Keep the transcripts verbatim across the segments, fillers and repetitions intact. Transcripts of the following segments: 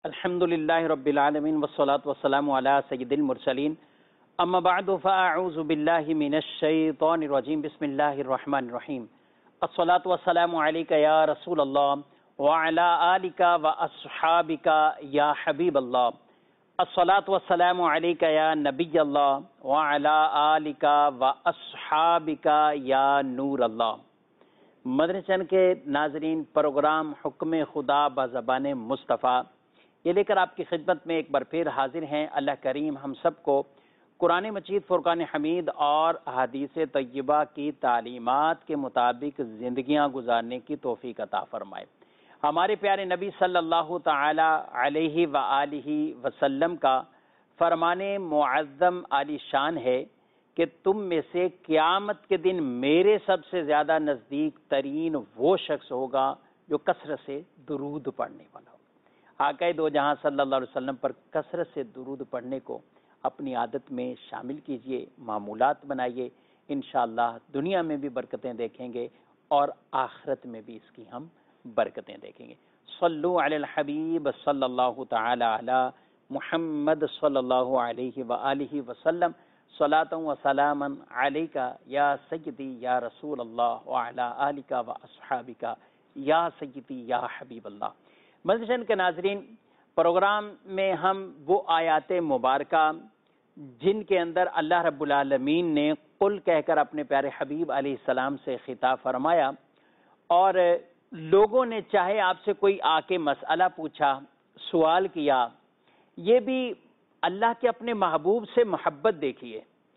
الحمد للہ رب العالمین والصلاة والسلام علی سید المرسلین اما بعد فاعوذ باللہ من الشیطان الرجیم بسم اللہ الرحمن الرحیم الصلاة والسلام علیک یا رسول اللہ وعلی آلک واصحابک یا حبیب اللہ الصلاة والسلام علیک یا نبی اللہ وعلی آلک واصحابک یا نور اللہ۔ مدنی چینل کے ناظرین، پروگرام حکم خدا بزبان مصطفیٰ یہ لے کر آپ کی خدمت میں ایک بار پھر حاضر ہیں۔ اللہ کریم ہم سب کو قرآن مجید، فرقان حمید اور احادیث طیبہ کی تعلیمات کے مطابق زندگیاں گزارنے کی توفیق عطا فرمائے۔ ہمارے پیارے نبی صلی اللہ تعالی علیہ وآلہ وسلم کا فرمان معظم عالی شان ہے کہ تم میں سے قیامت کے دن میرے سب سے زیادہ نزدیک ترین وہ شخص ہوگا جو کثرت سے درود پڑھنے والا ہوگا۔ آقا دو جہاں صلی اللہ علیہ وسلم پر کثرت سے درود پڑھنے کو اپنی عادت میں شامل کیجئے، معمولات بنائیے، انشاءاللہ دنیا میں بھی برکتیں دیکھیں گے اور آخرت میں بھی اس کی ہم برکتیں دیکھیں گے۔ صلو علی الحبیب صلی اللہ تعالی علی محمد صلی اللہ علیہ وآلہ وسلم صلاۃ و سلاما علیک یا سیدی یا رسول اللہ وعلی آلک و اصحابک یا سیدی یا حبیب اللہ۔ مدنی چینل کے ناظرین، پروگرام میں ہم وہ آیات مبارکہ جن کے اندر اللہ رب العالمین نے قل کہہ کر اپنے پیارے حبیب علیہ السلام سے خطاب فرمایا، اور لوگوں نے چاہے آپ سے کوئی آ کے مسئلہ پوچھا، سوال کیا، یہ بھی اللہ کے اپنے محبوب سے محبت دیکھیے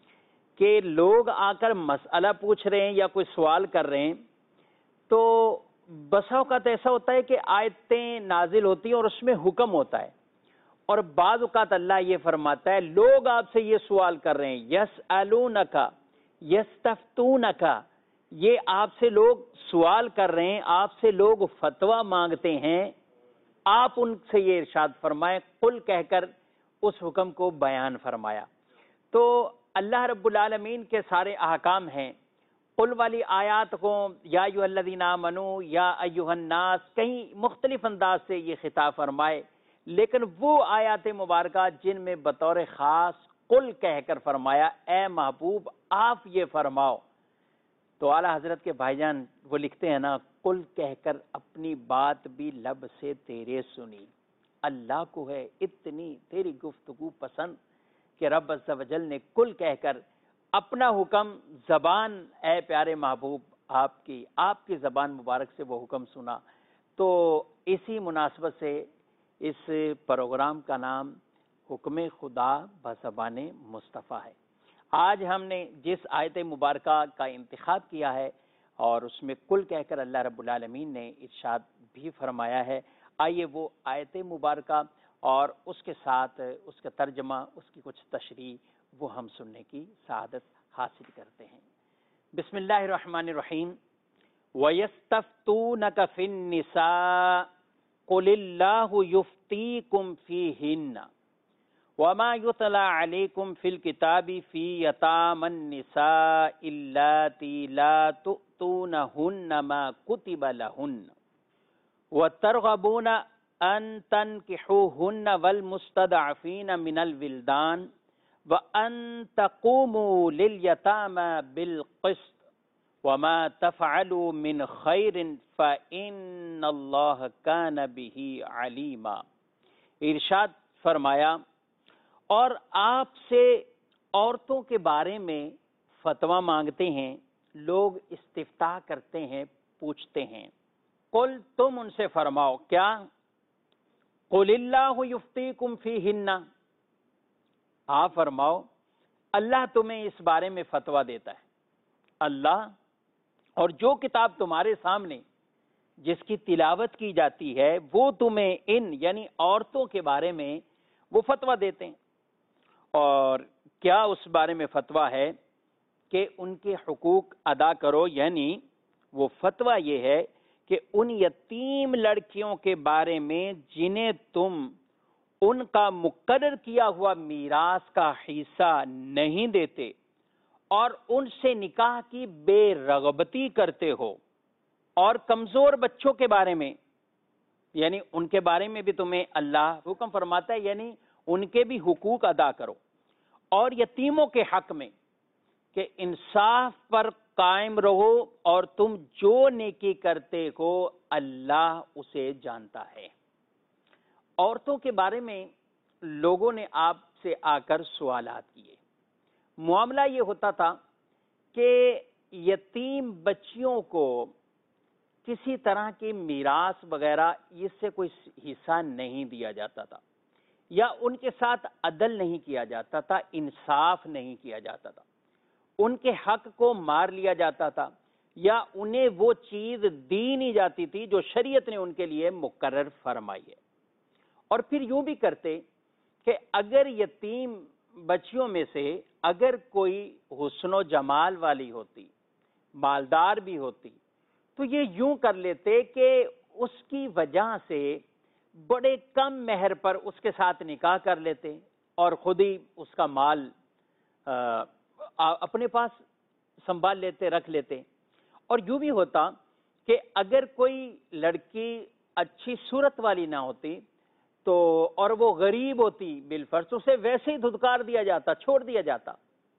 کہ لوگ آ کر مسئلہ پوچھ رہے ہیں یا کوئی سوال کر رہے ہیں، تو بسا اوقات ایسا ہوتا ہے کہ آیتیں نازل ہوتی ہیں اور اس میں حکم ہوتا ہے، اور بعض اوقات اللہ یہ فرماتا ہے لوگ آپ سے یہ سوال کر رہے ہیں، یسألونک یستفتونک، یہ آپ سے لوگ سوال کر رہے ہیں، آپ سے لوگ فتویٰ مانگتے ہیں، آپ ان سے یہ ارشاد فرمائیں، قل کہہ کر اس حکم کو بیان فرمایا۔ تو اللہ رب العالمین کے سارے احکام ہیں، قل والی آیات کو یا ایھا الذین آمنوا یا ایھا الناس کہیں مختلف انداز سے یہ خطاب فرمائے، لیکن وہ آیات مبارکہ جن میں بطور خاص قل کہہ کر فرمایا اے محبوب آپ یہ فرماؤ، تو اعلیٰ حضرت کے بھائی جان وہ لکھتے ہیں نا، قل کہہ کر اپنی بات بھی لب سے تیرے سنی، اللہ کو ہے اتنی تیری گفتگو پسند کہ رب عز و جل نے قل کہہ کر اپنا حکم زبان اے پیارے محبوب آپ کی آپ کی زبان مبارک سے وہ حکم سنا۔ تو اسی مناسبت سے اس پروگرام کا نام حکم خدا بزبان مصطفیٰ ہے۔ آج ہم نے جس آیت مبارکہ کا انتخاب کیا ہے اور اس میں قل کہہ کر اللہ رب العالمین نے ارشاد بھی فرمایا ہے، آئیے وہ آیت مبارکہ اور اس کے ساتھ اس کا ترجمہ، اس کی کچھ تشریح وہ ہم سننے کی سعادت حاصل کرتے ہیں۔ بسم اللہ الرحمن الرحیم۔ وَيَسْتَفْتُونَكَ فِي النِّسَاءِ قُلِ اللَّهُ يُفْتِيكُمْ فِيهِنَّ وَمَا يُتْلَى عَلَيْكُمْ فِي الْكِتَابِ فِي يَتَامَى النِّسَاءِ اللَّاتِي لَا تُؤْتُونَهُنَّ مَا كُتِبَ لَهُنَّ وَتَرْغَبُونَ أَن تَنكِحُوهُنَّ وَالْمُسْتَضْعَفِينَ مِنَ الْوِلْدَانِ وَأَن تَقُومُوا لِلْيَتَامَى بِالْقِسْطِ وَمَا تَفْعَلُوا مِنْ خَيْرٍ فَإِنَّ اللَّهَ كَانَ بِهِ عَلِيمًا۔ ارشاد فرمایا، اور آپ سے عورتوں کے بارے میں فتویٰ مانگتے ہیں، لوگ استفتاء کرتے ہیں، پوچھتے ہیں، قل تم ان سے فرماؤ کیا، قل اللہ یفتیکم فیہن، آپ فرماؤ اللہ تمہیں اس بارے میں فتویٰ دیتا ہے۔ اللہ اور جو کتاب تمہارے سامنے جس کی تلاوت کی جاتی ہے وہ تمہیں ان یعنی عورتوں کے بارے میں وہ فتویٰ دیتے ہیں، اور کیا اس بارے میں فتویٰ ہے کہ ان کے حقوق ادا کرو، یعنی وہ فتویٰ یہ ہے کہ ان یتیم لڑکیوں کے بارے میں جنہیں تم ان کا مقرر کیا ہوا میراث کا حصہ نہیں دیتے اور ان سے نکاح کی بے رغبتی کرتے ہو، اور کمزور بچوں کے بارے میں یعنی ان کے بارے میں بھی تمہیں اللہ حکم فرماتا ہے، یعنی ان کے بھی حقوق ادا کرو، اور یتیموں کے حق میں کہ انصاف پر قائم رہو، اور تم جو نیکی کرتے ہو اللہ اسے جانتا ہے۔ عورتوں کے بارے میں لوگوں نے آپ سے آ کر سوالات کیے۔ معاملہ یہ ہوتا تھا کہ یتیم بچیوں کو کسی طرح کی میراث وغیرہ اس سے کوئی حصہ نہیں دیا جاتا تھا، یا ان کے ساتھ عدل نہیں کیا جاتا تھا، انصاف نہیں کیا جاتا تھا، ان کے حق کو مار لیا جاتا تھا، یا انہیں وہ چیز دی نہیں جاتی تھی جو شریعت نے ان کے لیے مقرر فرمائی ہے۔ اور پھر یوں بھی کرتے کہ اگر یتیم بچیوں میں سے اگر کوئی حسن و جمال والی ہوتی، مالدار بھی ہوتی، تو یہ یوں کر لیتے کہ اس کی وجہ سے بڑے کم مہر پر اس کے ساتھ نکاح کر لیتے، اور خود ہی اس کا مال اپنے پاس سنبھال لیتے، رکھ لیتے۔ اور یوں بھی ہوتا کہ اگر کوئی لڑکی اچھی صورت والی نہ ہوتی تو اور وہ غریب ہوتی بالفرض، اسے ویسے ہی دھتکار دیا جاتا، چھوڑ دیا جاتا۔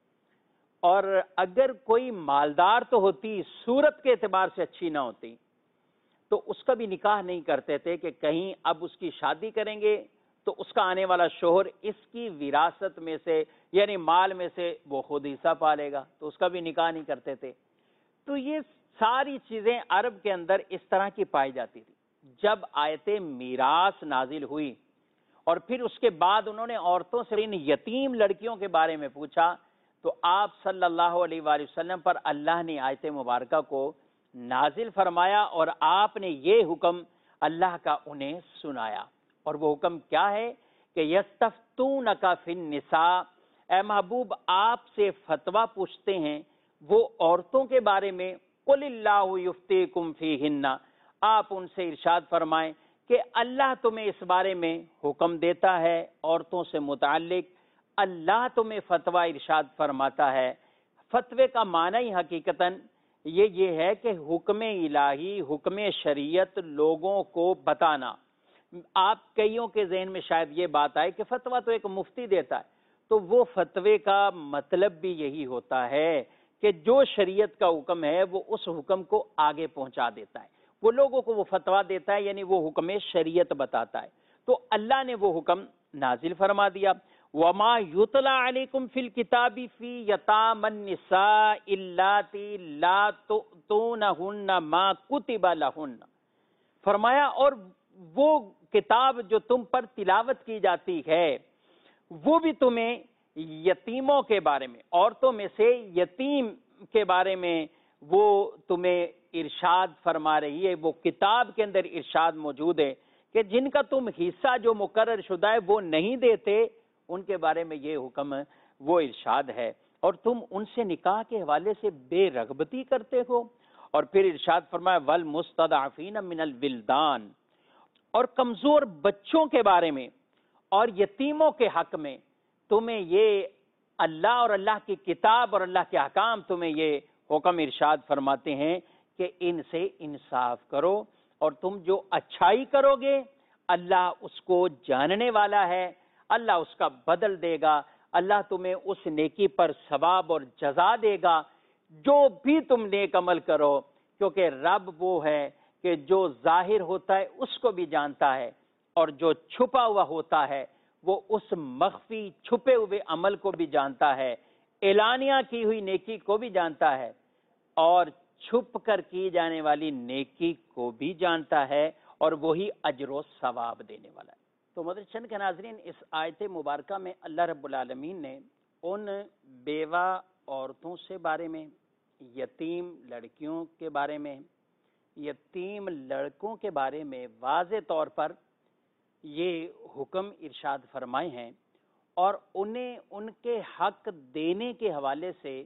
اور اگر کوئی مالدار تو ہوتی، صورت کے اعتبار سے اچھی نہ ہوتی، تو اس کا بھی نکاح نہیں کرتے تھے کہ کہیں اب اس کی شادی کریں گے تو اس کا آنے والا شوہر اس کی وراثت میں سے یعنی مال میں سے وہ خود حصہ پالے گا، تو اس کا بھی نکاح نہیں کرتے تھے۔ تو یہ ساری چیزیں عرب کے اندر اس طرح کی پائی جاتی تھی۔ جب آیت میراث نازل ہوئی اور پھر اس کے بعد انہوں نے عورتوں سے ان یتیم لڑکیوں کے بارے میں پوچھا، تو آپ صلی اللہ علیہ وآلہ وسلم پر اللہ نے آیت مبارکہ کو نازل فرمایا، اور آپ نے یہ حکم اللہ کا انہیں سنایا۔ اور وہ حکم کیا ہے کہ یستفتونک فی النساء، اے محبوب آپ سے فتویٰ پوچھتے ہیں وہ عورتوں کے بارے میں، قل اللہ یفتیکم فیہن، آپ ان سے ارشاد فرمائیں کہ اللہ تمہیں اس بارے میں حکم دیتا ہے عورتوں سے متعلق، اللہ تمہیں فتویٰ ارشاد فرماتا ہے۔ فتوے کا معنی ہی حقیقتاً یہ یہ ہے کہ حکم الہی، حکم شریعت لوگوں کو بتانا۔ آپ کئیوں کے ذہن میں شاید یہ بات آئے کہ فتویٰ تو ایک مفتی دیتا ہے، تو وہ فتوے کا مطلب بھی یہی ہوتا ہے کہ جو شریعت کا حکم ہے وہ اس حکم کو آگے پہنچا دیتا ہے، وہ لوگوں کو وہ فتویٰ دیتا ہے، یعنی وہ حکم شریعت بتاتا ہے۔ تو اللہ نے وہ حکم نازل فرما دیا، وَمَا يُتْلَى عَلَيْكُمْ فِي الْكِتَابِ فِي يَتَامَى النِّسَاءِ اللَّاتِي لَا تُؤْتُونَهُنَّ مَا كُتِبَ لَهُنَّ، فرمایا اور وہ کتاب جو تم پر تلاوت کی جاتی ہے وہ بھی تمہیں یتیموں کے بارے میں، عورتوں میں سے یتیم کے بارے میں وہ تمہیں ارشاد فرما رہی ہے، وہ کتاب کے اندر ارشاد موجود ہے کہ جن کا تم حصہ جو مقرر شدہ ہے وہ نہیں دیتے، ان کے بارے میں یہ حکم وہ ارشاد ہے، اور تم ان سے نکاح کے حوالے سے بے رغبتی کرتے ہو۔ اور پھر ارشاد فرمایا وَالْمُسْتَضْعَفِينَ مِنَ الْوِلْدَانِ، اور کمزور بچوں کے بارے میں اور یتیموں کے حق میں تمہیں یہ اللہ اور اللہ کی کتاب اور اللہ کے احکام تمہیں یہ حکم ارشاد فرماتے ہیں کہ ان سے انصاف کرو، اور تم جو اچھائی کرو گے اللہ اس کو جاننے والا ہے، اللہ اس کا بدل دے گا، اللہ تمہیں اس نیکی پر ثواب اور جزا دے گا جو بھی تم نیک عمل کرو، کیونکہ رب وہ ہے کہ جو ظاہر ہوتا ہے اس کو بھی جانتا ہے، اور جو چھپا ہوا ہوتا ہے وہ اس مخفی چھپے ہوئے عمل کو بھی جانتا ہے، اعلانیہ کی ہوئی نیکی کو بھی جانتا ہے، اور چھپ کر کی جانے والی نیکی کو بھی جانتا ہے، اور وہی اجر و ثواب دینے والا ہے۔ تو محترم چند کے ناظرین، اس آیت مبارکہ میں اللہ رب العالمین نے ان بیوہ عورتوں سے بارے میں، یتیم لڑکیوں کے بارے میں، یتیم لڑکوں کے بارے میں واضح طور پر یہ حکم ارشاد فرمائے ہیں، اور انہیں ان کے حق دینے کے حوالے سے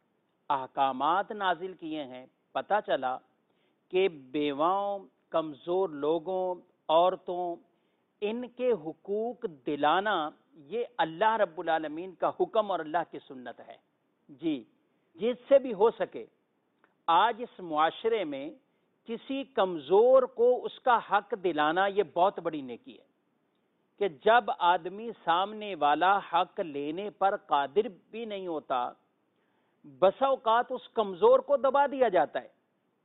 احکامات نازل کیے ہیں۔ پتہ چلا کہ بیواؤں، کمزور لوگوں، عورتوں، ان کے حقوق دلانا یہ اللہ رب العالمین کا حکم اور اللہ کی سنت ہے۔ جی، جس سے بھی ہو سکے آج اس معاشرے میں کسی کمزور کو اس کا حق دلانا یہ بہت بڑی نیکی ہے کہ جب آدمی سامنے والا حق لینے پر قادر بھی نہیں ہوتا، بسا اوقات اس کمزور کو دبا دیا جاتا ہے۔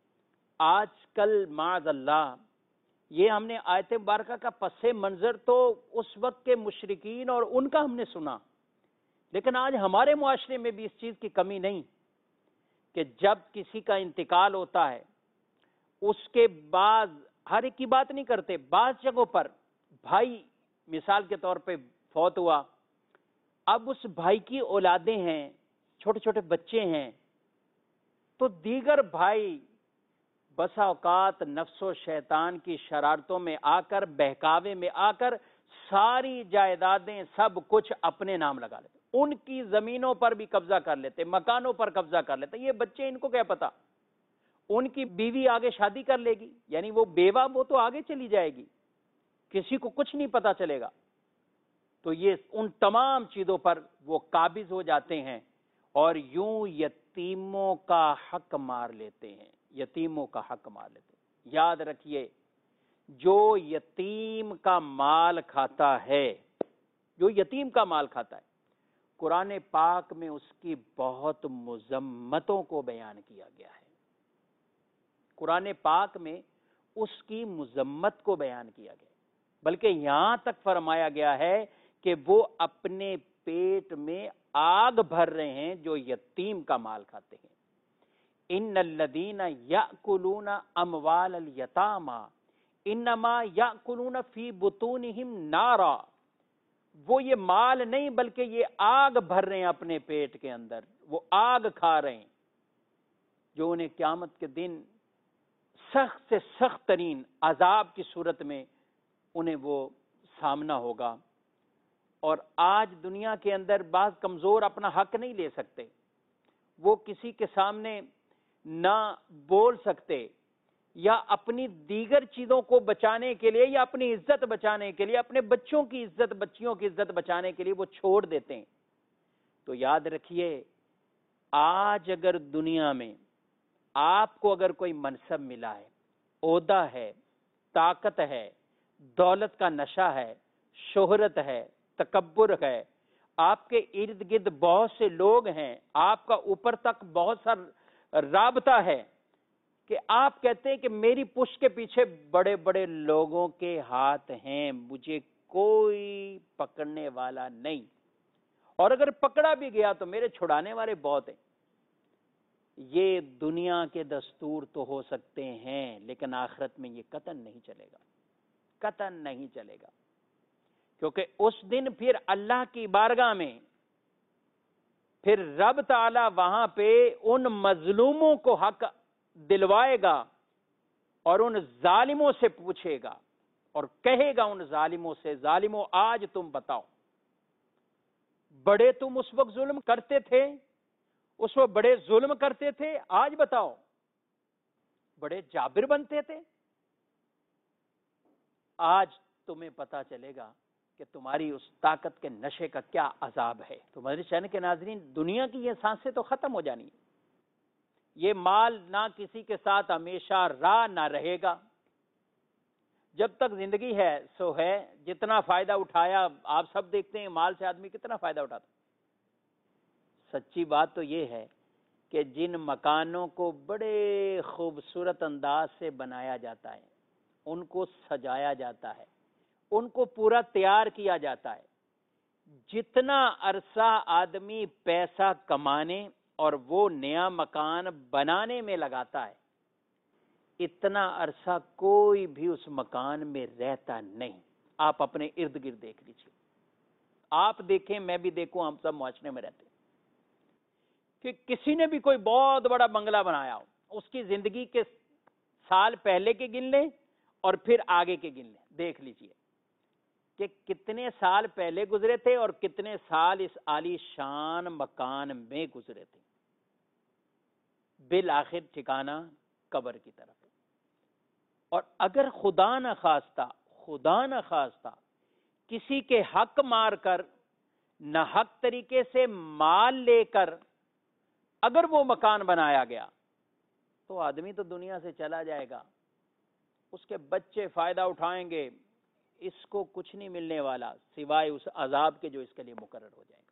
آج کل معاذ اللہ یہ ہم نے آیت مبارکہ کا پس منظر تو اس وقت کے مشرکین اور ان کا ہم نے سنا، لیکن آج ہمارے معاشرے میں بھی اس چیز کی کمی نہیں کہ جب کسی کا انتقال ہوتا ہے اس کے بعد ہر ایک کی بات نہیں کرتے، بعض جگہوں پر بھائی مثال کے طور پہ فوت ہوا، اب اس بھائی کی اولادیں ہیں، چھوٹے چھوٹے بچے ہیں، تو دیگر بھائی بسا اوقات نفس و شیطان کی شرارتوں میں آ کر، بہکاوے میں آ کر ساری جائیدادیں سب کچھ اپنے نام لگا لیتے، ان کی زمینوں پر بھی قبضہ کر لیتے، مکانوں پر قبضہ کر لیتے۔ یہ بچے ان کو کیا پتا، ان کی بیوی آگے شادی کر لے گی، یعنی وہ بیوہ وہ تو آگے چلی جائے گی، کسی کو کچھ نہیں پتا چلے گا۔ تو یہ ان تمام چیزوں پر وہ قابض ہو جاتے ہیں اور یوں یتیموں کا حق مار لیتے ہیں، یتیموں کا حق مار لیتے ہیں۔ یاد رکھیے، جو یتیم کا مال کھاتا ہے، جو یتیم کا مال کھاتا ہے، قرآن پاک میں اس کی بہت مذمتوں کو بیان کیا گیا ہے۔ قرآن پاک میں اس کی مذمت کو بیان کیا گیا، بلکہ یہاں تک فرمایا گیا ہے کہ وہ اپنے پیٹ میں آگ بھر رہے ہیں جو یتیم کا مال کھاتے ہیں۔ ان الذین یاکلون اموال الیتامی انما یاکلون فی بطونہم نارا، وہ یہ مال نہیں بلکہ یہ آگ بھر رہے ہیں اپنے پیٹ کے اندر، وہ آگ کھا رہے ہیں جو انہیں قیامت کے دن سخت سے سخت ترین عذاب کی صورت میں انہیں وہ سامنا ہوگا۔ اور آج دنیا کے اندر بعض کمزور اپنا حق نہیں لے سکتے، وہ کسی کے سامنے نہ بول سکتے، یا اپنی دیگر چیزوں کو بچانے کے لیے یا اپنی عزت بچانے کے لیے، اپنے بچوں کی عزت، بچیوں کی عزت بچانے کے لیے وہ چھوڑ دیتے ہیں۔ تو یاد رکھیے، آج اگر دنیا میں آپ کو اگر کوئی منصب ملا ہے، عہدہ ہے، طاقت ہے، دولت کا نشہ ہے، شہرت ہے، تکبر ہے، آپ کے ارد گرد بہت سے لوگ ہیں، آپ کا اوپر تک بہت سا رابطہ ہے، کہ آپ کہتے ہیں کہ میری پشت کے پیچھے بڑے بڑے لوگوں کے ہاتھ ہیں، مجھے کوئی پکڑنے والا نہیں، اور اگر پکڑا بھی گیا تو میرے چھڑانے والے بہت ہیں۔ یہ دنیا کے دستور تو ہو سکتے ہیں، لیکن آخرت میں یہ قطعاً نہیں چلے گا، قطعاً نہیں چلے گا، کیونکہ اس دن پھر اللہ کی بارگاہ میں پھر رب تعالی وہاں پہ ان مظلوموں کو حق دلوائے گا اور ان ظالموں سے پوچھے گا اور کہے گا ان ظالموں سے، ظالموں آج تم بتاؤ، بڑے تم اس وقت ظلم کرتے تھے، اس وقت بڑے ظلم کرتے تھے، آج بتاؤ بڑے جابر بنتے تھے؟ آج تمہیں پتا چلے گا کہ تمہاری اس طاقت کے نشے کا کیا عذاب ہے۔ تو مدنی چینل کے ناظرین، دنیا کی یہ سانسیں تو ختم ہو جانی ہے، یہ مال نہ کسی کے ساتھ ہمیشہ راہ نہ رہے گا، جب تک زندگی ہے سو ہے، جتنا فائدہ اٹھایا آپ سب دیکھتے ہیں، مال سے آدمی کتنا فائدہ اٹھاتا۔ سچی بات تو یہ ہے کہ جن مکانوں کو بڑے خوبصورت انداز سے بنایا جاتا ہے، ان کو سجایا جاتا ہے، ان کو پورا تیار کیا جاتا ہے، جتنا عرصہ آدمی پیسہ کمانے اور وہ نیا مکان بنانے میں لگاتا ہے، اتنا عرصہ کوئی بھی اس مکان میں رہتا نہیں۔ آپ اپنے ارد گرد دیکھ لیجیے، آپ دیکھیں، میں بھی دیکھوں، ہم سب معاشرے میں رہتے ہیں کہ کسی نے بھی کوئی بہت بڑا بنگلہ بنایا ہو، اس کی زندگی کے سال پہلے کے گن لیں اور پھر آگے کے گن لیں، دیکھ لیجیے کہ کتنے سال پہلے گزرے تھے اور کتنے سال اس عالی شان مکان میں گزرے تھے۔ بالآخر ٹھکانہ قبر کی طرف ہے۔ اور اگر خدا نہ خواستہ خدا نہ خواستہ کسی کے حق مار کر، نہ حق طریقے سے مال لے کر اگر وہ مکان بنایا گیا تو آدمی تو دنیا سے چلا جائے گا، اس کے بچے فائدہ اٹھائیں گے، اس کو کچھ نہیں ملنے والا سوائے اس عذاب کے جو اس کے لیے مقرر ہو جائے گا۔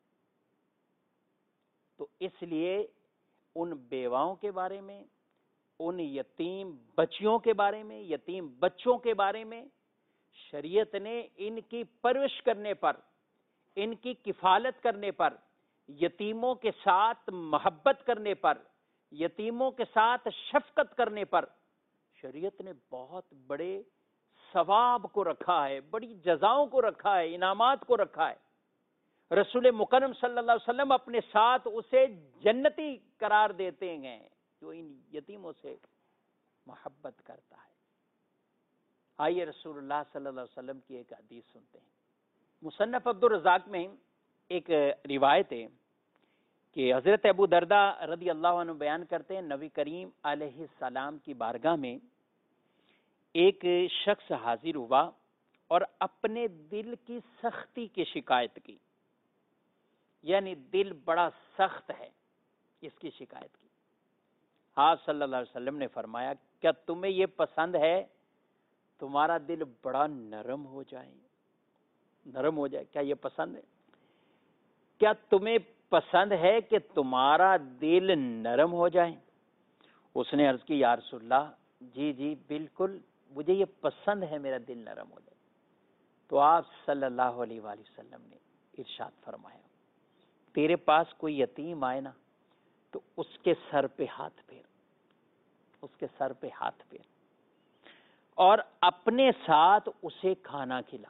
تو اس لیے ان بیواؤں کے بارے میں، ان یتیم بچیوں کے بارے میں، یتیم بچوں کے بارے میں شریعت نے ان کی پرورش کرنے پر، ان کی کفالت کرنے پر، یتیموں کے ساتھ محبت کرنے پر، یتیموں کے ساتھ شفقت کرنے پر شریعت نے بہت بڑے ثواب کو رکھا ہے، بڑی جزاؤں کو رکھا ہے، انعامات کو رکھا ہے۔ رسول مکرم صلی اللہ علیہ وسلم اپنے ساتھ اسے جنتی قرار دیتے ہیں جو ان یتیموں سے محبت کرتا ہے۔ آئیے رسول اللہ صلی اللہ علیہ وسلم کی ایک حدیث سنتے ہیں۔ مصنف عبد الرزاق میں ایک روایت ہے کہ حضرت ابو درداء رضی اللہ عنہ بیان کرتے ہیں، نبی کریم علیہ السلام کی بارگاہ میں ایک شخص حاضر ہوا اور اپنے دل کی سختی کی شکایت کی، یعنی دل بڑا سخت ہے، اس کی شکایت کی۔ آپ صلی اللہ علیہ وسلم نے فرمایا، کیا تمہیں یہ پسند ہے تمہارا دل بڑا نرم ہو جائے؟ نرم ہو جائے، کیا یہ پسند ہے؟ کیا تمہیں پسند ہے کہ تمہارا دل نرم ہو جائے؟ اس نے عرض کی، یا رسول اللہ، جی جی بالکل، مجھے یہ پسند ہے میرا دل نرم ہو جائے۔ تو آپ صلی اللہ علیہ وآلہ وسلم نے ارشاد فرمایا، تیرے پاس کوئی یتیم آئے نا تو اس کے سر پہ ہاتھ پھیر، اس کے سر پہ ہاتھ پھیر اور اپنے ساتھ اسے کھانا کھلا،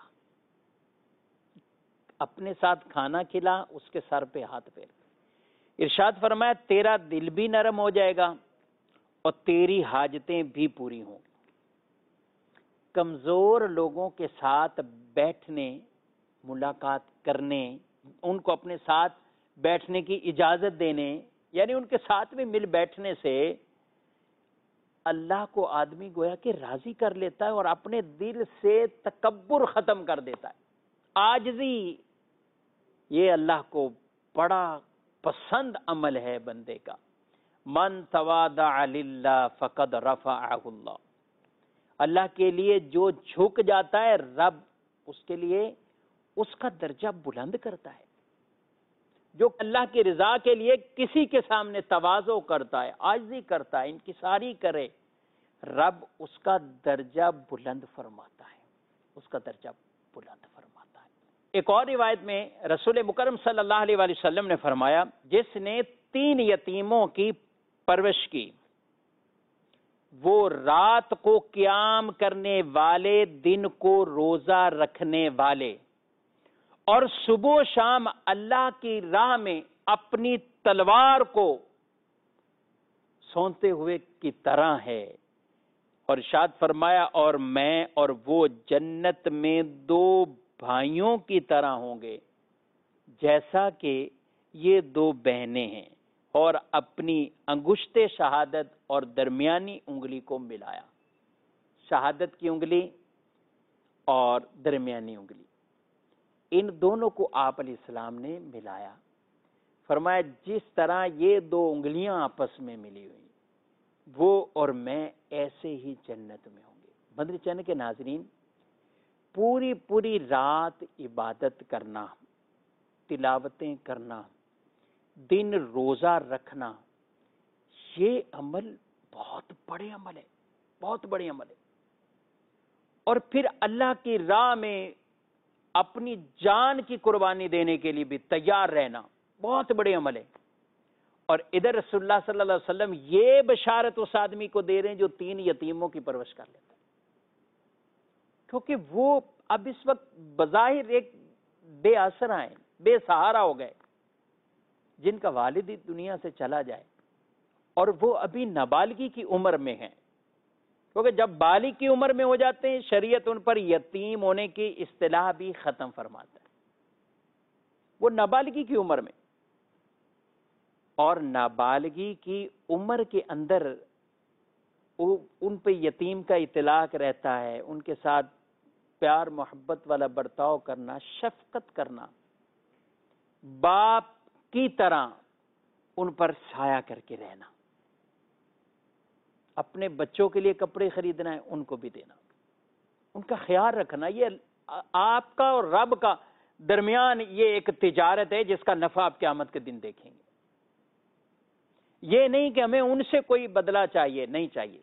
اپنے ساتھ کھانا کھلا، اس کے سر پہ ہاتھ پھیر۔ ارشاد فرمایا، تیرا دل بھی نرم ہو جائے گا اور تیری حاجتیں بھی پوری ہوں گی۔ کمزور لوگوں کے ساتھ بیٹھنے، ملاقات کرنے، ان کو اپنے ساتھ بیٹھنے کی اجازت دینے، یعنی ان کے ساتھ بھی مل بیٹھنے سے اللہ کو آدمی گویا کہ راضی کر لیتا ہے اور اپنے دل سے تکبر ختم کر دیتا ہے، عاجزی۔ یہ اللہ کو بڑا پسند عمل ہے بندے کا۔ من تواضع للہ فقد رفعہ اللہ، اللہ کے لیے جو جھک جاتا ہے رب اس کے لیے اس کا درجہ بلند کرتا ہے۔ جو اللہ کی رضا کے لیے کسی کے سامنے تواضع کرتا ہے، عاجزی کرتا ہے، انکساری کرے، رب اس کا درجہ بلند فرماتا ہے، اس کا درجہ بلند فرماتا ہے۔ ایک اور روایت میں رسول مکرم صلی اللہ علیہ وآلہ وسلم نے فرمایا، جس نے تین یتیموں کی پرورش کی، وہ رات کو قیام کرنے والے، دن کو روزہ رکھنے والے اور صبح و شام اللہ کی راہ میں اپنی تلوار کو سونتے ہوئے کی طرح ہے۔ اور ارشاد فرمایا، اور میں اور وہ جنت میں دو بھائیوں کی طرح ہوں گے، جیسا کہ یہ دو بہنیں ہیں، اور اپنی انگشت شہادت اور درمیانی انگلی کو ملایا۔ شہادت کی انگلی اور درمیانی انگلی، ان دونوں کو آپ علیہ السلام نے ملایا۔ فرمایا، جس طرح یہ دو انگلیاں آپس میں ملی ہوئی، وہ اور میں ایسے ہی جنت میں ہوں گے۔ مدنی چینل کے ناظرین، پوری پوری رات عبادت کرنا، تلاوتیں کرنا، دن روزہ رکھنا، یہ عمل بہت بڑے عمل ہے، بہت بڑے عمل ہے۔ اور پھر اللہ کی راہ میں اپنی جان کی قربانی دینے کے لیے بھی تیار رہنا بہت بڑے عمل ہے۔ اور ادھر رسول اللہ صلی اللہ علیہ وسلم یہ بشارت اس آدمی کو دے رہے ہیں جو تین یتیموں کی پرورش کر لیتا ہے، کیونکہ وہ اب اس وقت بظاہر ایک بے آسرا ہیں، بے سہارا ہو گئے، جن کا والد ہی دنیا سے چلا جائے، اور وہ ابھی نابالغی کی عمر میں ہیں، کیونکہ جب بالغ کی عمر میں ہو جاتے ہیں شریعت ان پر یتیم ہونے کی اصطلاح بھی ختم فرماتا ہے۔ وہ نابالغی کی عمر میں، اور نابالغی کی عمر کے اندر ان پہ یتیم کا اطلاق رہتا ہے، ان کے ساتھ پیار محبت والا برتاؤ کرنا، شفقت کرنا، باپ کی طرح ان پر سایہ کر کے رہنا۔ اپنے بچوں کے لیے کپڑے خریدنا ہے ان کو بھی دینا، ان کا خیال رکھنا. یہ آپ کا اور رب کا درمیان یہ ایک تجارت ہے جس کا نفع آپ قیامت کے دن دیکھیں گے. یہ نہیں کہ ہمیں ان سے کوئی بدلہ چاہیے، نہیں چاہیے.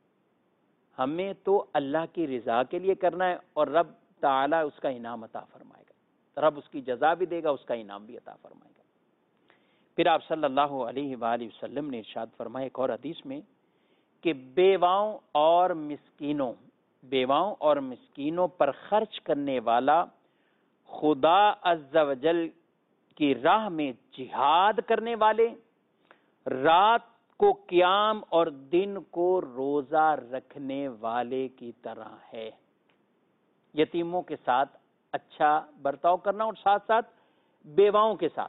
ہمیں تو اللہ کی رضا کے لیے کرنا ہے اور رب تعالیٰ اس کا انعام عطا فرمائے گا. رب اس کی جزا بھی دے گا، اس کا انعام بھی عطا فرمائے گا. پھر آپ صلی اللہ علیہ وآلہ وسلم نے ارشاد فرمایا ایک اور حدیث میں کہ بیواؤں اور مسکینوں بیواؤں اور مسکینوں پر خرچ کرنے والا خدا عز و جل کی راہ میں جہاد کرنے والے، رات کو قیام اور دن کو روزہ رکھنے والے کی طرح ہے. یتیموں کے ساتھ اچھا برتاؤ کرنا اور ساتھ ساتھ بیواؤں کے ساتھ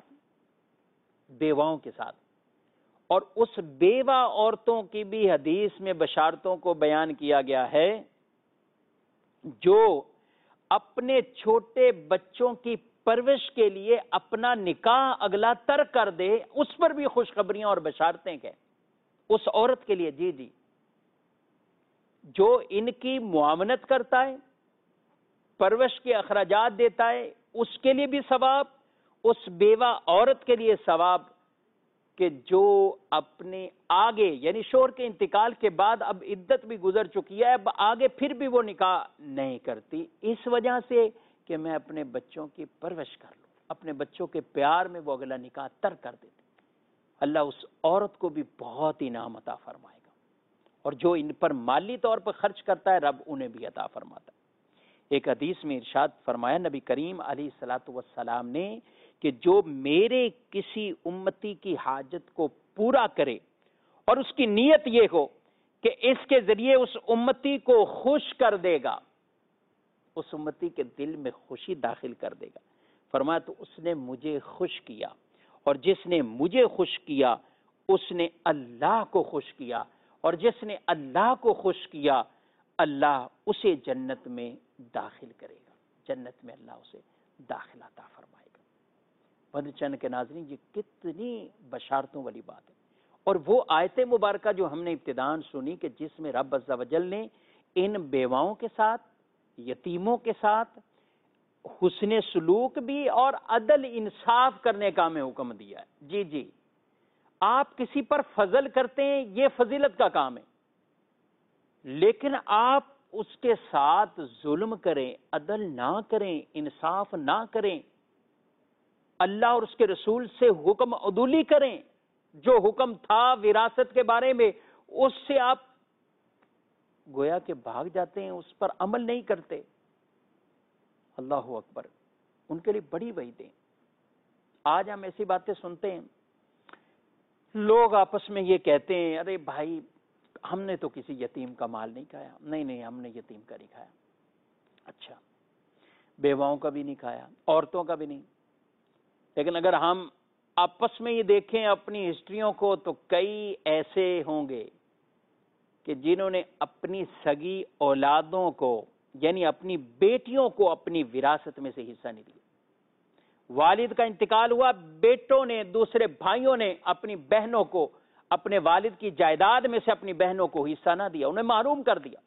بیواؤں کے ساتھ اور اس بیوہ عورتوں کی بھی حدیث میں بشارتوں کو بیان کیا گیا ہے جو اپنے چھوٹے بچوں کی پرورش کے لیے اپنا نکاح اگلا ترک کر دے. اس پر بھی خوشخبریاں اور بشارتیں کہ اس عورت کے لیے جی جی جو ان کی معاونت کرتا ہے، پرورش کے اخراجات دیتا ہے، اس کے لیے بھی ثواب، اس بیوہ عورت کے لیے ثواب کہ جو اپنے آگے یعنی شوہر کے انتقال کے بعد اب عدت بھی گزر چکی ہے، اب آگے پھر بھی وہ نکاح نہیں کرتی اس وجہ سے کہ میں اپنے بچوں کی پرورش کر لوں، اپنے بچوں کے پیار میں وہ اگلا نکاح ترک کر دیتی. اللہ اس عورت کو بھی بہت انعام عطا فرمائے گا، اور جو ان پر مالی طور پر خرچ کرتا ہے رب انہیں بھی عطا فرماتا ہے. ایک حدیث میں ارشاد فرمایا نبی کریم علیہ الصلوۃ والسلام نے کہ جو میرے کسی امتی کی حاجت کو پورا کرے اور اس کی نیت یہ ہو کہ اس کے ذریعے اس امتی کو خوش کر دے گا، اس امتی کے دل میں خوشی داخل کر دے گا، فرمایا تو اس نے مجھے خوش کیا، اور جس نے مجھے خوش کیا اس نے اللہ کو خوش کیا، اور جس نے اللہ کو خوش کیا اللہ اسے جنت میں داخل کرے گا، جنت میں اللہ اسے داخل عطا فرمائے گا. بدر چند کے ناظرین یہ کتنی بشارتوں والی بات ہے. اور وہ آیت مبارکہ جو ہم نے ابتداً سنی کہ جس میں رب عز و جل نے ان بیواؤں کے ساتھ، یتیموں کے ساتھ حسن سلوک بھی اور عدل انصاف کرنے کا ہمیں حکم دیا ہے. جی جی آپ کسی پر فضل کرتے ہیں یہ فضیلت کا کام ہے، لیکن آپ اس کے ساتھ ظلم کریں، عدل نہ کریں، انصاف نہ کریں، اللہ اور اس کے رسول سے حکم عدولی کریں. جو حکم تھا وراثت کے بارے میں اس سے آپ گویا کہ بھاگ جاتے ہیں، اس پر عمل نہیں کرتے. اللہ اکبر، ان کے لیے بڑی وعیدیں. آج ہم ایسی باتیں سنتے ہیں، لوگ آپس میں یہ کہتے ہیں ارے بھائی ہم نے تو کسی یتیم کا مال نہیں کھایا. نہیں نہیں ہم نے یتیم کا نہیں کھایا. اچھا، بیواؤں کا بھی نہیں کھایا، عورتوں کا بھی نہیں. لیکن اگر ہم آپس میں یہ دیکھیں اپنی ہسٹریوں کو تو کئی ایسے ہوں گے کہ جنہوں نے اپنی سگی اولادوں کو یعنی اپنی بیٹیوں کو اپنی وراثت میں سے حصہ نہیں دیا. والد کا انتقال ہوا، بیٹوں نے، دوسرے بھائیوں نے اپنی بہنوں کو اپنے والد کی جائیداد میں سے اپنی بہنوں کو حصہ نہ دیا، انہیں محروم کر دیا،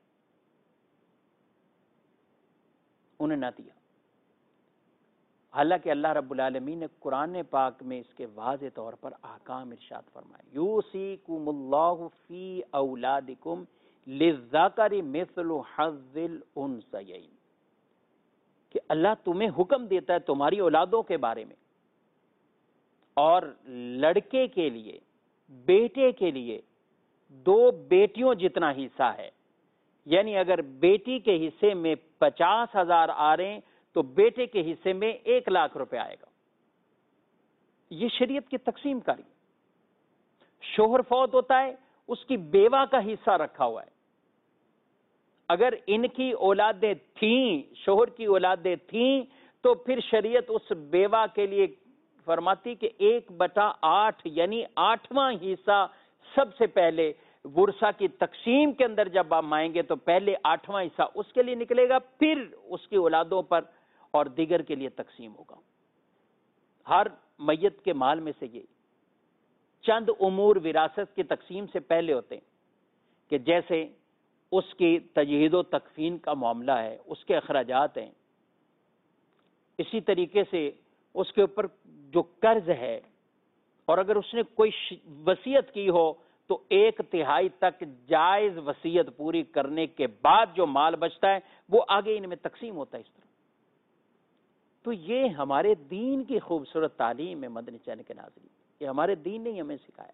انہیں نہ دیا. حالانکہ اللہ رب العالمین نے قرآن پاک میں اس کے واضح طور پر احکام ارشاد فرمائے. یوصیکم اللہ فی اولادکم للذکر مثل حظ الانثیین، کہ اللہ تمہیں حکم دیتا ہے تمہاری اولادوں کے بارے میں، اور لڑکے کے لیے، بیٹے کے لیے دو بیٹیوں جتنا حصہ ہے. یعنی اگر بیٹی کے حصے میں پچاس ہزار آ رہے ہیں تو بیٹے کے حصے میں ایک لاکھ روپے آئے گا. یہ شریعت کی تقسیم کاری. شوہر فوت ہوتا ہے، اس کی بیوہ کا حصہ رکھا ہوا ہے. اگر ان کی اولادیں تھیں، شوہر کی اولادیں تھیں، تو پھر شریعت اس بیوہ کے لیے فرماتی کہ ایک بٹا آٹھ یعنی آٹھواں حصہ سب سے پہلے ورثہ کی تقسیم کے اندر جب آپ آئیں گے تو پہلے آٹھواں حصہ اس کے لیے نکلے گا، پھر اس کی اولادوں پر اور دیگر کے لیے تقسیم ہوگا. ہر میت کے مال میں سے یہ چند امور وراثت کی تقسیم سے پہلے ہوتے ہیں کہ جیسے اس کی تجہیز و تکفین کا معاملہ ہے، اس کے اخراجات ہیں، اسی طریقے سے اس کے اوپر جو قرض ہے، اور اگر اس نے کوئی وصیت کی ہو تو ایک تہائی تک جائز وصیت پوری کرنے کے بعد جو مال بچتا ہے وہ آگے ان میں تقسیم ہوتا ہے اس طرح۔ تو یہ ہمارے دین کی خوبصورت تعلیم ہے مدنی چینل کے ناظرین، یہ ہمارے دین نے ہمیں سکھایا۔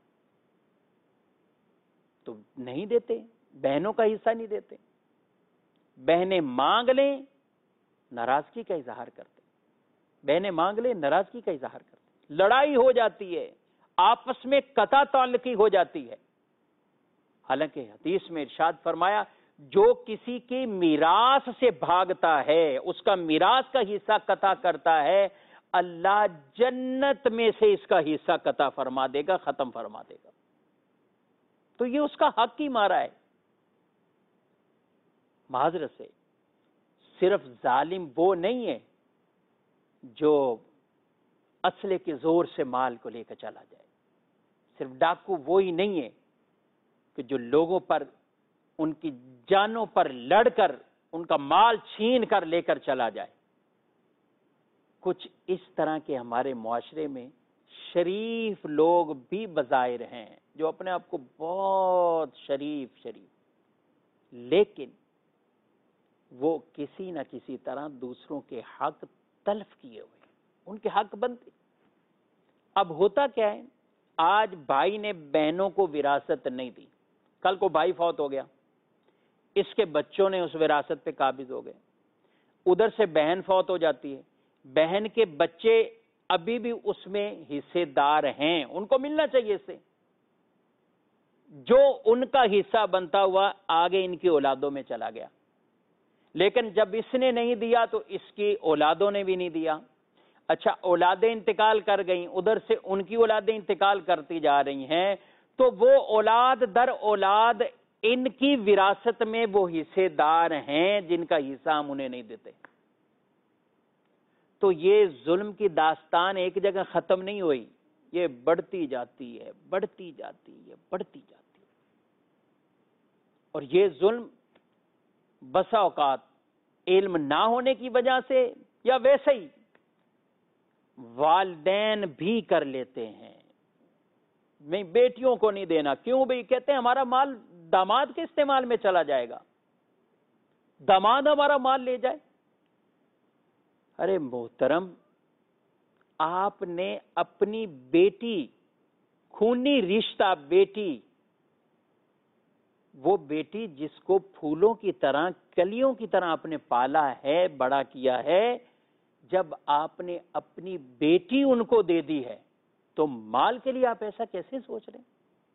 تو نہیں دیتے، بہنوں کا حصہ نہیں دیتے، بہنیں مانگ لیں ناراضگی کا اظہار کرتے، بہنیں مانگ لیں ناراضگی کا اظہار کرتے، لڑائی ہو جاتی ہے، آپس میں قطع تعلقی ہو جاتی ہے۔ حالانکہ حدیث میں ارشاد فرمایا جو کسی کی میراث سے بھاگتا ہے، اس کا میراث کا حصہ قطع کرتا ہے، اللہ جنت میں سے اس کا حصہ قطع فرما دے گا، ختم فرما دے گا۔ تو یہ اس کا حق ہی مارا ہے۔ معذرت سے صرف ظالم وہ نہیں ہے جو اسلحے کے زور سے مال کو لے کر چلا جائے، صرف ڈاکو وہی نہیں ہے کہ جو لوگوں پر ان کی جانوں پر لڑ کر ان کا مال چھین کر لے کر چلا جائے۔ کچھ اس طرح کے ہمارے معاشرے میں شریف لوگ بھی بظاہر ہیں جو اپنے آپ کو بہت شریف شریف لیکن وہ کسی نہ کسی طرح دوسروں کے حق تلف کیے ہوئے، ان کے حق بنتے۔ اب ہوتا کیا ہے، آج بھائی نے بہنوں کو وراثت نہیں دی، کل کو بھائی فوت ہو گیا، اس کے بچوں نے اس وراثت پہ قابض ہو گئے، ادھر سے بہن فوت ہو جاتی ہے، بہن کے بچے ابھی بھی اس میں حصے دار ہیں، ان کو ملنا چاہیے اس سے، جو ان کا حصہ بنتا ہوا آگے ان کی اولادوں میں چلا گیا، لیکن جب اس نے نہیں دیا تو اس کی اولادوں نے بھی نہیں دیا۔ اچھا اولادیں انتقال کر گئیں، ادھر سے ان کی اولادیں انتقال کرتی جا رہی ہیں، تو وہ اولاد در اولاد ان کی وراثت میں وہ حصے دار ہیں جن کا حصہ ہم انہیں نہیں دیتے۔ تو یہ ظلم کی داستان ایک جگہ ختم نہیں ہوئی، یہ بڑھتی جاتی ہے، بڑھتی جاتی ہے، بڑھتی جاتی ہے۔ اور یہ ظلم بسا اوقات علم نہ ہونے کی وجہ سے یا ویسے ہی والدین بھی کر لیتے ہیں، میں بیٹیوں کو نہیں دینا، کیوں بھئی؟ کہتے ہیں ہمارا مال داماد کے استعمال میں چلا جائے گا، داماد ہمارا مال لے جائے۔ ارے محترم، آپ نے اپنی بیٹی، خونی رشتہ بیٹی، وہ بیٹی جس کو پھولوں کی طرح کلیوں کی طرح آپ نے پالا ہے، بڑا کیا ہے، جب آپ نے اپنی بیٹی ان کو دے دی ہے تو مال کے لیے آپ ایسا کیسے سوچ رہے ہیں؟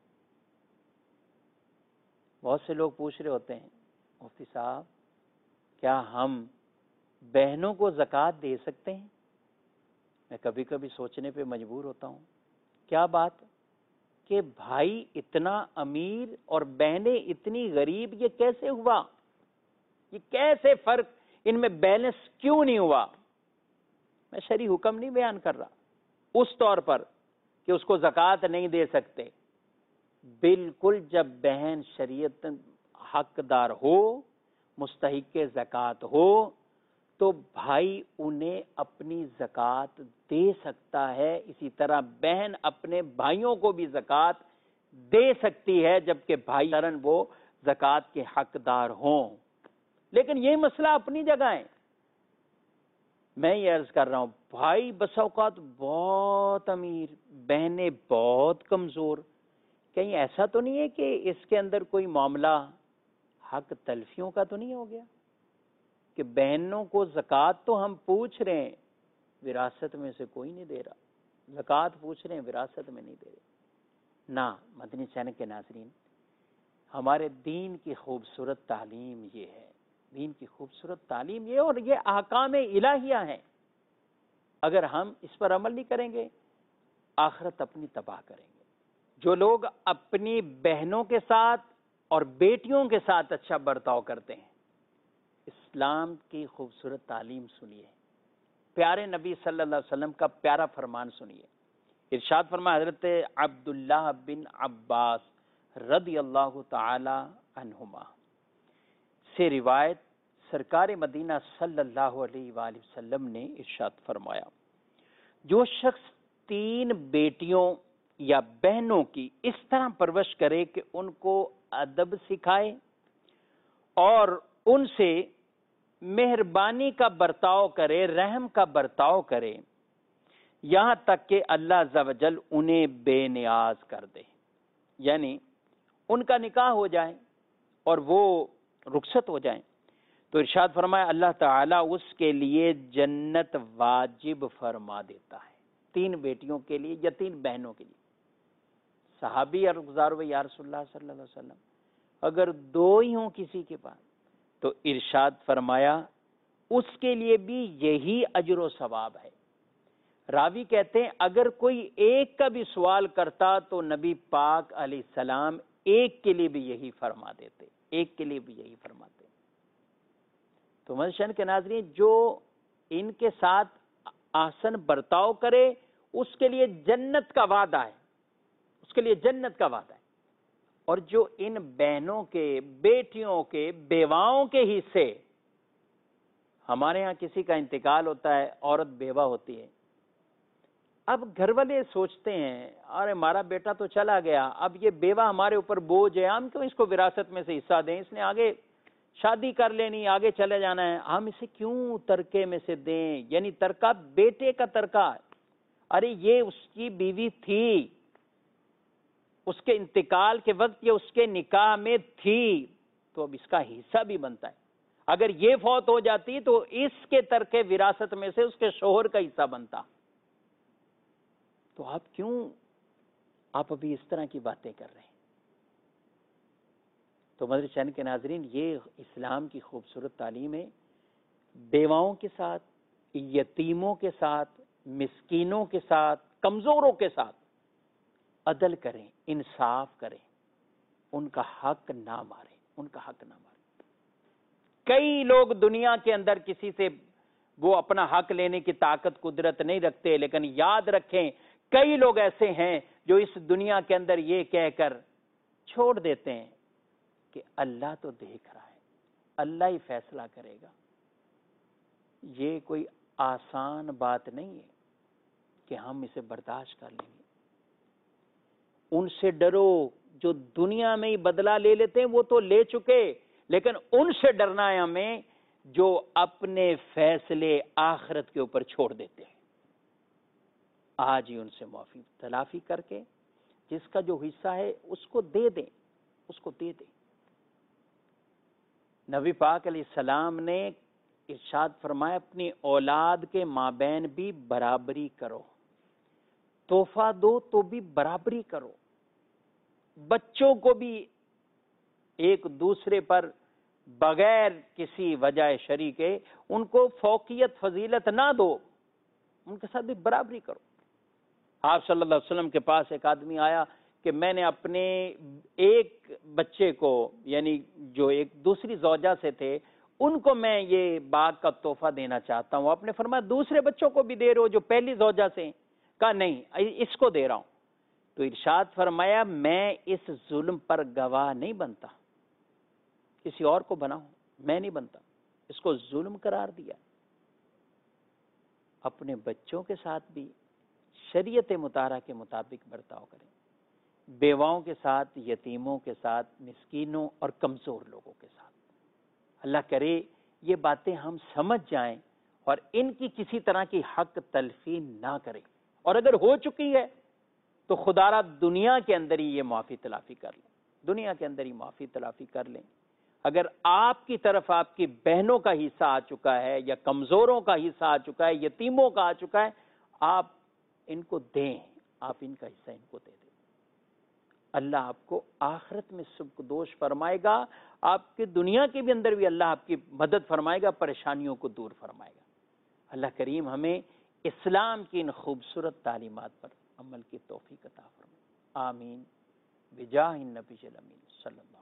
بہت سے لوگ پوچھ رہے ہوتے ہیں مفتی صاحب کیا ہم بہنوں کو زکوٰۃ دے سکتے ہیں؟ میں کبھی کبھی سوچنے پہ مجبور ہوتا ہوں، کیا بات کہ بھائی اتنا امیر اور بہنیں اتنی غریب، یہ کیسے ہوا؟ یہ کیسے فرق ان میں بیلنس کیوں نہیں ہوا؟ میں شرعی حکم نہیں بیان کر رہا اس طور پر کہ اس کو زکوٰۃ نہیں دے سکتے، بالکل جب بہن شریعت حقدار ہو، مستحق زکوٰۃ ہو، تو بھائی انہیں اپنی زکوٰۃ دے سکتا ہے، اسی طرح بہن اپنے بھائیوں کو بھی زکوٰۃ دے سکتی ہے جبکہ بھائی درن وہ زکوٰۃ کے حقدار ہوں۔ لیکن یہ مسئلہ اپنی جگہ ہے، میں یہ عرض کر رہا ہوں بھائی بس اوقات بہت امیر، بہنیں بہت کمزور، کہیں ایسا تو نہیں ہے کہ اس کے اندر کوئی معاملہ حق تلفیوں کا تو نہیں ہو گیا کہ بہنوں کو زکوٰۃ تو ہم پوچھ رہے ہیں، وراثت میں سے کوئی نہیں دے رہا، زکوٰۃ پوچھ رہے ہیں وراثت میں نہیں دے رہے۔ نہ مدنی چینل کے ناظرین، ہمارے دین کی خوبصورت تعلیم یہ ہے، دین کی خوبصورت تعلیم یہ، اور یہ احکام الہیہ ہیں، اگر ہم اس پر عمل نہیں کریں گے آخرت اپنی تباہ کریں گے۔ جو لوگ اپنی بہنوں کے ساتھ اور بیٹیوں کے ساتھ اچھا برتاؤ کرتے ہیں، اسلام کی خوبصورت تعلیم سنیے، پیارے نبی صلی اللہ علیہ وسلم کا پیارا فرمان سنیے۔ ارشاد فرمایا حضرت عبداللہ بن عباس رضی اللہ تعالی عنہما سے روایت سرکار مدینہ صلی اللہ علیہ وآلہ وسلم نے ارشاد فرمایا، جو شخص تین بیٹیوں یا بہنوں کی اس طرح پرورش کرے کہ ان کو ادب سکھائے اور ان سے مہربانی کا برتاؤ کرے، رحم کا برتاؤ کرے، یہاں تک کہ اللہ عز و جل انہیں بے نیاز کر دے، یعنی ان کا نکاح ہو جائے اور وہ رخصت ہو جائیں، تو ارشاد فرمایا اللہ تعالیٰ اس کے لیے جنت واجب فرما دیتا ہے، تین بیٹیوں کے لیے یا تین بہنوں کے لیے۔ صحابی عرض گزار ہوئے یا رسول اللہ صلی اللہ علیہ وسلم اگر دو ہی ہوں کسی کے پاس، تو ارشاد فرمایا اس کے لیے بھی یہی اجر و ثواب ہے۔ راوی کہتے ہیں اگر کوئی ایک کا بھی سوال کرتا تو نبی پاک علیہ السلام ایک کے لیے بھی یہی فرما دیتے، ایک کے لیے بھی یہی فرماتے۔ تو مدشن کے ناظرین، جو ان کے ساتھ احسن برتاؤ کرے اس کے لیے جنت کا وعدہ ہے، اس کے لیے جنت کا وعدہ ہے۔ اور جو ان بہنوں کے، بیٹیوں کے، بیواؤں کے حصے، ہمارے ہاں کسی کا انتقال ہوتا ہے، عورت بیوہ ہوتی ہے، اب گھر والے سوچتے ہیں ارے ہمارا بیٹا تو چلا گیا، اب یہ بیوہ ہمارے اوپر بوجھ ہے، ہم کیوں اس کو وراثت میں سے حصہ دیں، اس نے آگے شادی کر لینی، آگے چلے جانا ہے، ہم اسے کیوں ترکے میں سے دیں؟ یعنی ترکہ بیٹے کا ترکہ، ارے یہ اس کی بیوی تھی، اس کے انتقال کے وقت یہ اس کے نکاح میں تھی، تو اب اس کا حصہ بھی بنتا ہے۔ اگر یہ فوت ہو جاتی تو اس کے ترکے وراثت میں سے اس کے شوہر کا حصہ بنتا، تو آپ کیوں آپ ابھی اس طرح کی باتیں کر رہے ہیں؟ تو مدر چین کے ناظرین، یہ اسلام کی خوبصورت تعلیم ہے، بیواؤں کے ساتھ، یتیموں کے ساتھ، مسکینوں کے ساتھ، کمزوروں کے ساتھ عدل کریں، انصاف کریں، ان کا حق نہ ماریں، ان کا حق نہ ماریں۔ کئی لوگ دنیا کے اندر کسی سے وہ اپنا حق لینے کی طاقت قدرت نہیں رکھتے، لیکن یاد رکھیں کئی لوگ ایسے ہیں جو اس دنیا کے اندر یہ کہہ کر چھوڑ دیتے ہیں کہ اللہ تو دیکھ رہا ہے، اللہ ہی فیصلہ کرے گا۔ یہ کوئی آسان بات نہیں ہے کہ ہم اسے برداشت کر لیں گے۔ ان سے ڈرو جو دنیا میں ہی بدلہ لے لیتے ہیں، وہ تو لے چکے، لیکن ان سے ڈرنا ہے ہمیں جو اپنے فیصلے آخرت کے اوپر چھوڑ دیتے ہیں۔ آج ہی ان سے معافی تلافی کر کے جس کا جو حصہ ہے اس کو دے دیں، اس کو دے دیں۔ نبی پاک علیہ السلام نے ارشاد فرمایا اپنی اولاد کے مابین بھی برابری کرو، تحفہ دو تو بھی برابری کرو، بچوں کو بھی ایک دوسرے پر بغیر کسی وجہ شرعی کے ان کو فوقیت فضیلت نہ دو، ان کے ساتھ بھی برابری کرو۔ آپ صلی اللہ علیہ وسلم کے پاس ایک آدمی آیا کہ میں نے اپنے ایک بچے کو، یعنی جو ایک دوسری زوجہ سے تھے، ان کو میں یہ باغ کا تحفہ دینا چاہتا ہوں۔ آپ نے فرمایا دوسرے بچوں کو بھی دے رہے ہو جو پہلی زوجہ سے ہیں؟ کہا نہیں، اس کو دے رہا ہوں۔ تو ارشاد فرمایا میں اس ظلم پر گواہ نہیں بنتا، کسی اور کو بناؤ، میں نہیں بنتا، اس کو ظلم قرار دیا۔ اپنے بچوں کے ساتھ بھی شریعت مطالعہ کے مطابق برتاؤ کریں، بیواؤں کے ساتھ، یتیموں کے ساتھ، مسکینوں اور کمزور لوگوں کے ساتھ۔ اللہ کرے یہ باتیں ہم سمجھ جائیں اور ان کی کسی طرح کی حق تلفی نہ کریں، اور اگر ہو چکی ہے تو خدا را دنیا کے اندر ہی یہ معافی تلافی کر لیں، دنیا کے اندر ہی معافی تلافی کر لیں۔ اگر آپ کی طرف آپ کی بہنوں کا حصہ آ چکا ہے یا کمزوروں کا حصہ آ چکا ہے، یتیموں کا آ چکا ہے، آپ ان کو دیں، آپ ان کا حصہ ان کو دے دیں۔ اللہ آپ کو آخرت میں سبکدوش فرمائے گا، آپ کی دنیا کے بھی اندر بھی اللہ آپ کی مدد فرمائے گا، پریشانیوں کو دور فرمائے گا۔ اللہ کریم ہمیں اسلام کی ان خوبصورت تعلیمات پر عمل کی توفیق عطا فرمائے، آمین بجاہ النبی الامین صلی اللہ